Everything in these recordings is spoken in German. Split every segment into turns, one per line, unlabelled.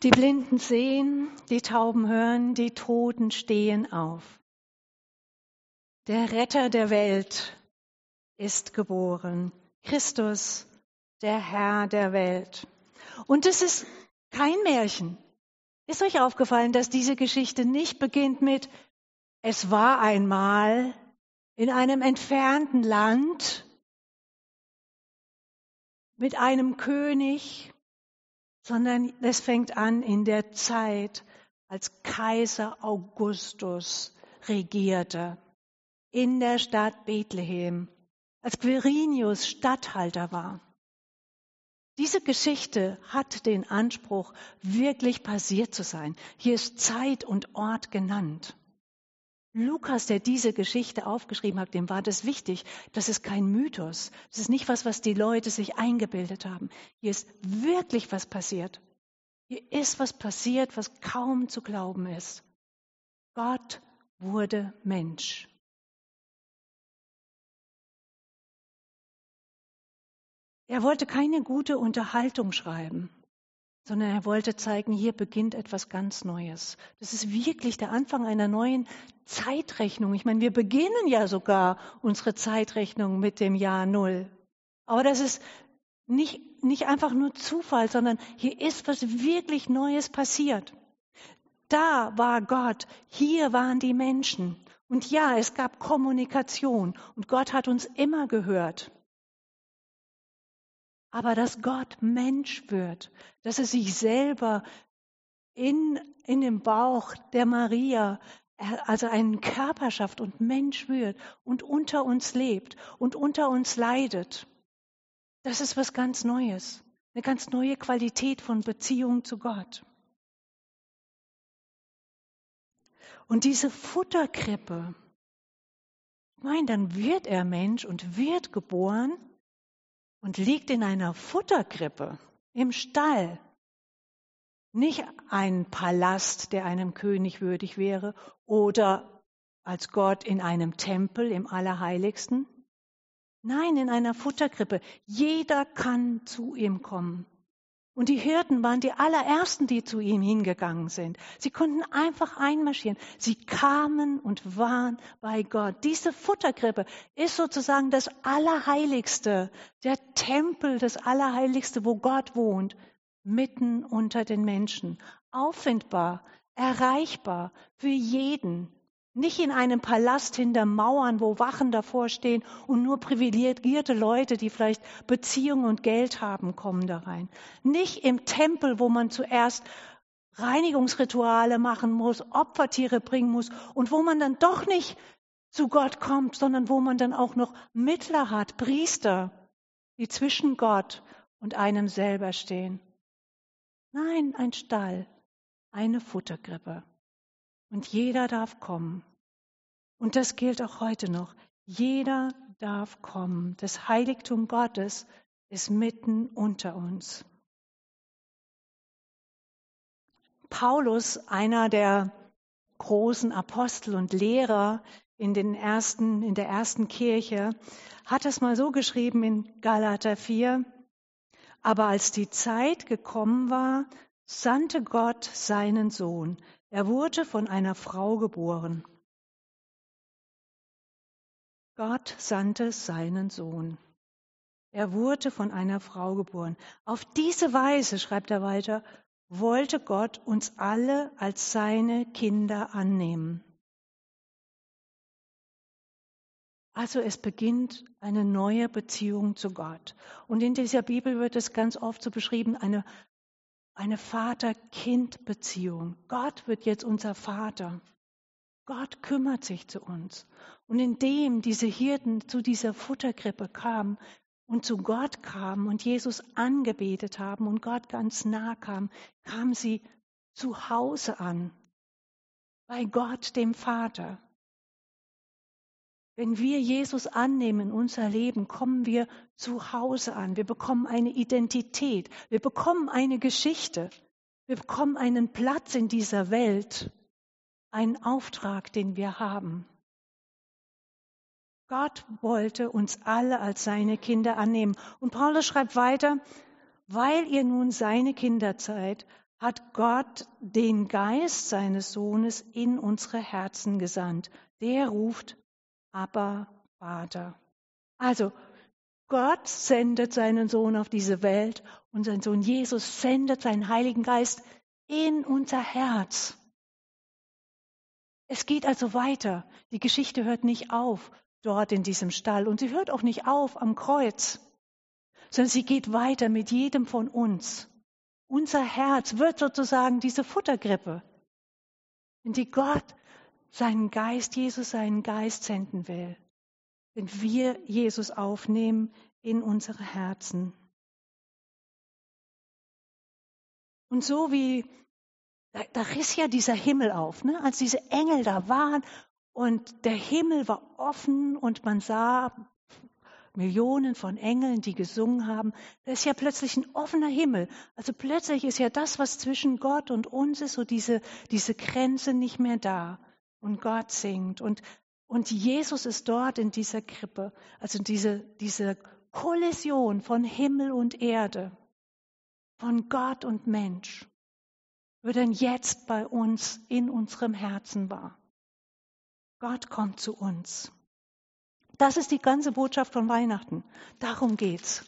Die Blinden sehen, die Tauben hören, die Toten stehen auf. Der Retter der Welt ist geboren. Christus, der Herr der Welt. Und es ist kein Märchen. Ist euch aufgefallen, dass diese Geschichte nicht beginnt mit "Es war einmal in einem entfernten Land mit einem König", sondern es fängt an in der Zeit, als Kaiser Augustus regierte, in der Stadt Bethlehem, als Quirinius Statthalter war. Diese Geschichte hat den Anspruch, wirklich passiert zu sein. Hier ist Zeit und Ort genannt. Lukas, der diese Geschichte aufgeschrieben hat, dem war das wichtig. Das ist kein Mythos. Das ist nicht was die Leute sich eingebildet haben. Hier ist wirklich was passiert. Hier ist was passiert, was kaum zu glauben ist. Gott wurde Mensch. Er wollte keine gute Unterhaltung schreiben, sondern er wollte zeigen, hier beginnt etwas ganz Neues. Das ist wirklich der Anfang einer neuen Zeitrechnung. Ich meine, wir beginnen ja sogar unsere Zeitrechnung mit dem Jahr Null. Aber das ist nicht einfach nur Zufall, sondern hier ist was wirklich Neues passiert. Da war Gott, hier waren die Menschen. Und ja, es gab Kommunikation und Gott hat uns immer gehört. Aber dass Gott Mensch wird, dass er sich selber in dem Bauch der Maria, also einen Körper schafft und Mensch wird und unter uns lebt und unter uns leidet, das ist was ganz Neues, eine ganz neue Qualität von Beziehung zu Gott. Und diese Futterkrippe, dann wird er Mensch und wird geboren und liegt in einer Futterkrippe im Stall. Nicht ein Palast, der einem König würdig wäre, oder als Gott in einem Tempel im Allerheiligsten. Nein, in einer Futterkrippe. Jeder kann zu ihm kommen. Und die Hirten waren die allerersten, die zu ihm hingegangen sind. Sie konnten einfach einmarschieren. Sie kamen und waren bei Gott. Diese Futterkrippe ist sozusagen das Allerheiligste, der Tempel, das Allerheiligste, wo Gott wohnt, mitten unter den Menschen. Auffindbar, erreichbar für jeden. Nicht in einem Palast hinter Mauern, wo Wachen davor stehen und nur privilegierte Leute, die vielleicht Beziehungen und Geld haben, kommen da rein. Nicht im Tempel, wo man zuerst Reinigungsrituale machen muss, Opfertiere bringen muss und wo man dann doch nicht zu Gott kommt, sondern wo man dann auch noch Mittler hat, Priester, die zwischen Gott und einem selber stehen. Nein, ein Stall, eine Futterkrippe. Und jeder darf kommen. Und das gilt auch heute noch. Jeder darf kommen. Das Heiligtum Gottes ist mitten unter uns. Paulus, einer der großen Apostel und Lehrer in der ersten Kirche, hat es mal so geschrieben in Galater 4. Aber als die Zeit gekommen war, sandte Gott seinen Sohn. Er wurde von einer Frau geboren. Gott sandte seinen Sohn. Er wurde von einer Frau geboren. Auf diese Weise, schreibt er weiter, wollte Gott uns alle als seine Kinder annehmen. Also es beginnt eine neue Beziehung zu Gott. Und in dieser Bibel wird es ganz oft so beschrieben, eine Vater-Kind-Beziehung. Gott wird jetzt unser Vater. Gott kümmert sich zu uns. Und indem diese Hirten zu dieser Futterkrippe kamen und zu Gott kamen und Jesus angebetet haben und Gott ganz nah kamen sie zu Hause an, bei Gott, dem Vater. Wenn wir Jesus annehmen in unser Leben, kommen wir zu Hause an. Wir bekommen eine Identität. Wir bekommen eine Geschichte. Wir bekommen einen Platz in dieser Welt. Einen Auftrag, den wir haben. Gott wollte uns alle als seine Kinder annehmen. Und Paulus schreibt weiter, weil ihr nun seine Kinder seid, hat Gott den Geist seines Sohnes in unsere Herzen gesandt. Der ruft, Abba, Vater. Also Gott sendet seinen Sohn auf diese Welt und sein Sohn Jesus sendet seinen Heiligen Geist in unser Herz. Es geht also weiter. Die Geschichte hört nicht auf dort in diesem Stall und sie hört auch nicht auf am Kreuz, sondern sie geht weiter mit jedem von uns. Unser Herz wird sozusagen diese Futterkrippe, in die Gott seinen Geist, Jesus seinen Geist senden will, wenn wir Jesus aufnehmen in unsere Herzen. Und so wie, da riss ja dieser Himmel auf, ne? Als diese Engel da waren und der Himmel war offen und man sah Millionen von Engeln, die gesungen haben. Da ist ja plötzlich ein offener Himmel. Also plötzlich ist ja das, was zwischen Gott und uns ist, so diese Grenze nicht mehr da. Und Gott singt. Und Jesus ist dort in dieser Krippe. Also diese Kollision von Himmel und Erde, von Gott und Mensch, wird dann jetzt bei uns in unserem Herzen wahr. Gott kommt zu uns. Das ist die ganze Botschaft von Weihnachten. Darum geht's.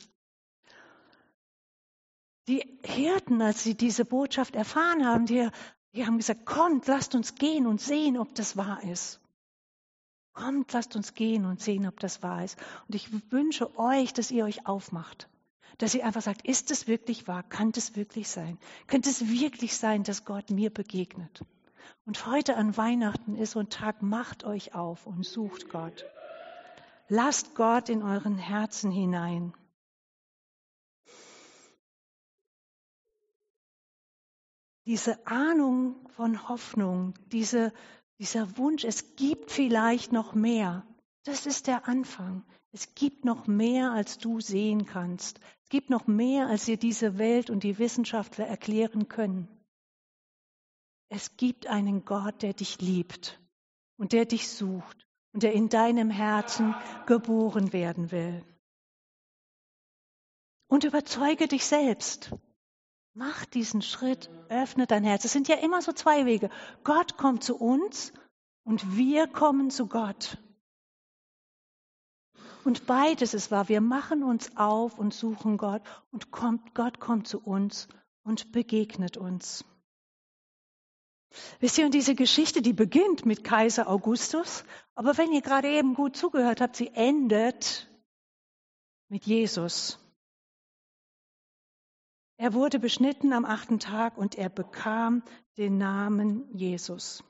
Die Hirten, als sie diese Botschaft erfahren haben, die haben gesagt, kommt, lasst uns gehen und sehen, ob das wahr ist. Kommt, lasst uns gehen und sehen, ob das wahr ist. Und ich wünsche euch, dass ihr euch aufmacht. Dass ihr einfach sagt, ist es wirklich wahr? Kann es wirklich sein? Könnte es wirklich sein, dass Gott mir begegnet? Und heute an Weihnachten ist so ein Tag, macht euch auf und sucht Gott. Lasst Gott in euren Herzen hinein. Diese Ahnung von Hoffnung, dieser Wunsch, es gibt vielleicht noch mehr, das ist der Anfang. Es gibt noch mehr, als du sehen kannst. Es gibt noch mehr, als dir diese Welt und die Wissenschaftler erklären können. Es gibt einen Gott, der dich liebt und der dich sucht und der in deinem Herzen geboren werden will. Und überzeuge dich selbst. Mach diesen Schritt, öffne dein Herz. Es sind ja immer so zwei Wege. Gott kommt zu uns und wir kommen zu Gott. Und beides ist wahr. Wir machen uns auf und suchen Gott und Gott kommt zu uns und begegnet uns. Wisst ihr, und diese Geschichte, die beginnt mit Kaiser Augustus, aber wenn ihr gerade eben gut zugehört habt, sie endet mit Jesus. Er wurde beschnitten am 8. Tag und er bekam den Namen Jesus.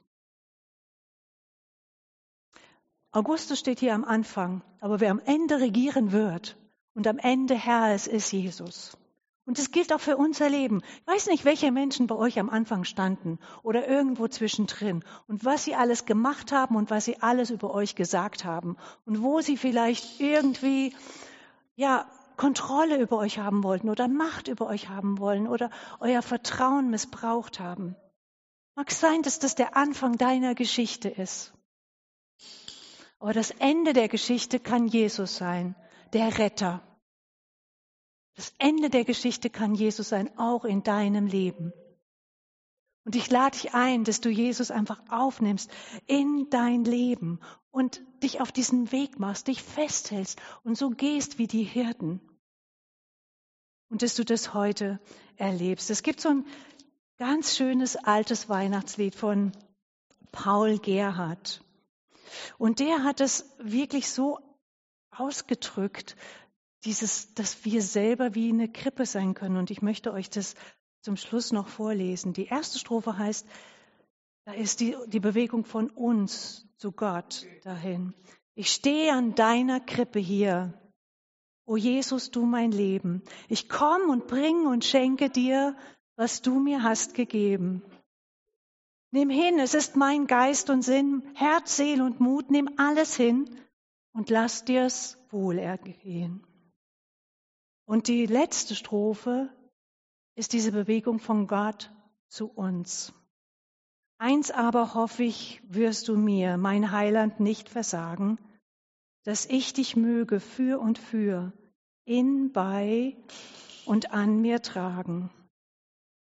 Augustus steht hier am Anfang, aber wer am Ende regieren wird und am Ende Herr ist Jesus. Und das gilt auch für unser Leben. Ich weiß nicht, welche Menschen bei euch am Anfang standen oder irgendwo zwischendrin und was sie alles gemacht haben und was sie alles über euch gesagt haben und wo sie vielleicht irgendwie, Kontrolle über euch haben wollten oder Macht über euch haben wollen oder euer Vertrauen missbraucht haben. Mag sein, dass das der Anfang deiner Geschichte ist. Aber das Ende der Geschichte kann Jesus sein, der Retter. Das Ende der Geschichte kann Jesus sein, auch in deinem Leben. Und ich lade dich ein, dass du Jesus einfach aufnimmst in dein Leben und dich auf diesen Weg machst, dich festhältst und so gehst wie die Hirten. Und dass du das heute erlebst. Es gibt so ein ganz schönes altes Weihnachtslied von Paul Gerhardt. Und der hat es wirklich so ausgedrückt, dass wir selber wie eine Krippe sein können. Und ich möchte euch das zum Schluss noch vorlesen. Die erste Strophe heißt, da ist die Bewegung von uns zu Gott dahin. Ich stehe an deiner Krippe hier. O Jesus, du mein Leben. Ich komm und bring und schenke dir, was du mir hast gegeben. Nimm hin, es ist mein Geist und Sinn, Herz, Seele und Mut, nimm alles hin und lass dir's wohl ergehen. Und die letzte Strophe ist diese Bewegung von Gott zu uns. Eins aber hoffe ich, wirst du mir, mein Heiland, nicht versagen, dass ich dich möge für und für, in, bei und an mir tragen.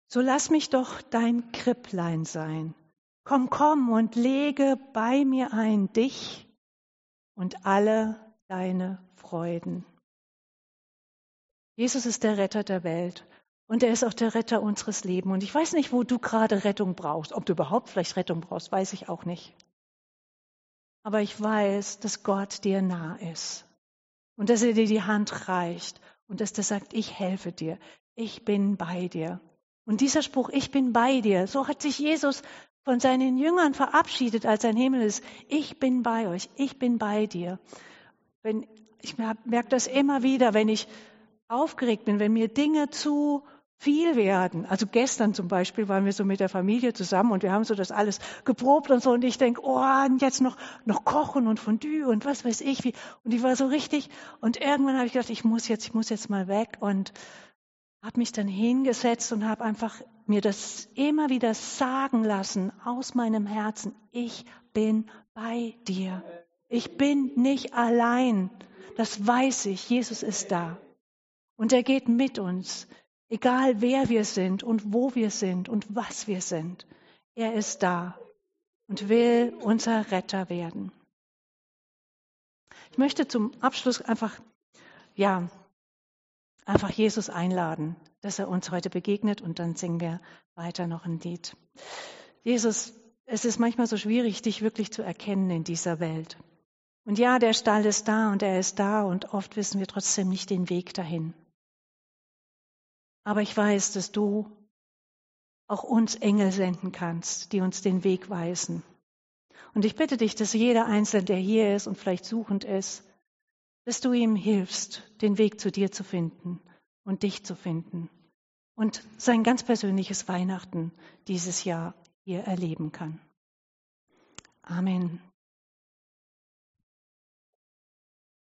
So lass mich doch dein Kripplein sein. Komm, komm und lege bei mir ein dich und alle deine Freuden. Jesus ist der Retter der Welt und er ist auch der Retter unseres Lebens. Und ich weiß nicht, wo du gerade Rettung brauchst. Ob du überhaupt vielleicht Rettung brauchst, weiß ich auch nicht. Aber ich weiß, dass Gott dir nah ist und dass er dir die Hand reicht und dass er sagt, ich helfe dir, ich bin bei dir. Und dieser Spruch, ich bin bei dir, so hat sich Jesus von seinen Jüngern verabschiedet, als sein Himmel ist. Ich bin bei euch, ich bin bei dir. Ich merke das immer wieder, wenn ich aufgeregt bin, wenn mir Dinge zu viel werden. Also gestern zum Beispiel waren wir so mit der Familie zusammen und wir haben so das alles geprobt und so und ich denke, oh, und jetzt noch kochen und Fondue und was weiß ich wie. Und ich war so richtig und irgendwann habe ich gedacht, ich muss jetzt mal weg und habe mich dann hingesetzt und habe einfach mir das immer wieder sagen lassen aus meinem Herzen. Ich bin bei dir. Ich bin nicht allein. Das weiß ich. Jesus ist da. Und er geht mit uns, egal wer wir sind und wo wir sind und was wir sind. Er ist da und will unser Retter werden. Ich möchte zum Abschluss einfach Jesus einladen, dass er uns heute begegnet und dann singen wir weiter noch ein Lied. Jesus, es ist manchmal so schwierig, dich wirklich zu erkennen in dieser Welt. Und ja, der Stall ist da und er ist da und oft wissen wir trotzdem nicht den Weg dahin. Aber ich weiß, dass du auch uns Engel senden kannst, die uns den Weg weisen. Und ich bitte dich, dass jeder Einzelne, der hier ist und vielleicht suchend ist, dass du ihm hilfst, den Weg zu dir zu finden und dich zu finden und sein ganz persönliches Weihnachten dieses Jahr hier erleben kann. Amen.